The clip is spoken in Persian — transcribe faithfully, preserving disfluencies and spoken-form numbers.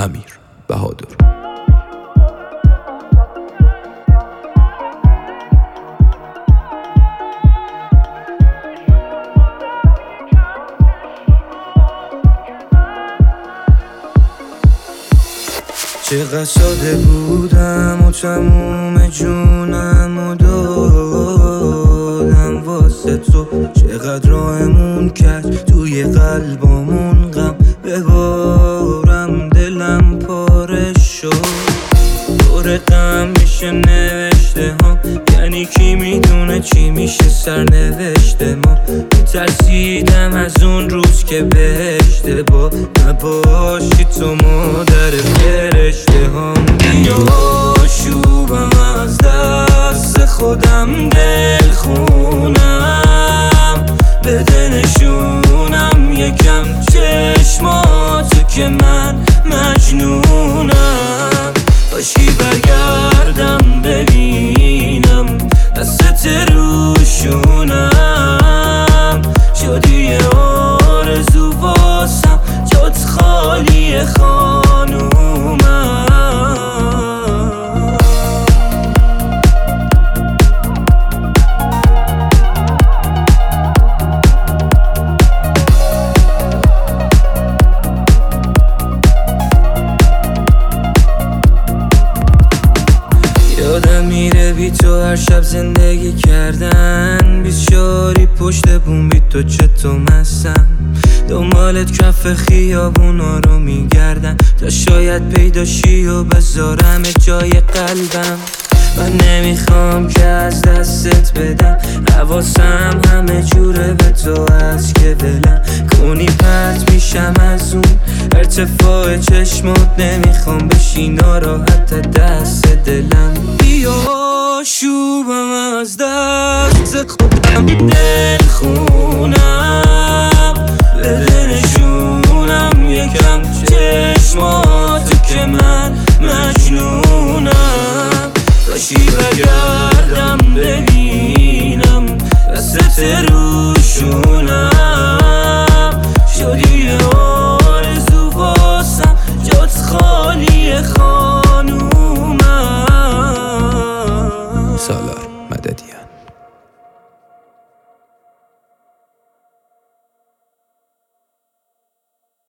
امیر بهادر. چقدر ساده بودم و تموم جونم و دادم واسه تو، چقدر راهمون کرد توی قلبامون غم ببارم، دلم پاره شد دور غم میشه نوشته ها، یعنی کی میدونه چی میشه سرنوشته ما. ترسیدم از اون روز که بهشته با نباشی تو مادر فرشته هم. بیا شوبم از دست خودم دل خونم، بده نشونم یکم چشماتو که من مجنونم، باشی برگردم ببینم دستت روشونم، شدی آرزو واسم جات خالی خانومم. یادم میره بی تو هر شب زندگی کردن، بیشاری پشت بوم بی تو چطور مستم، دنبالت کف خیابونا رو میگردم تا شاید پیداشی و بذارم جای قلبم. من نمیخوام که از دستت بدم، حواسم همه جوره به تو هست که ولم کنی پرت میشم از اون ارتفاع چشمات، نمیخوام بشی ناراحت دست دلم. بیا شوبم از دست خودم دل خون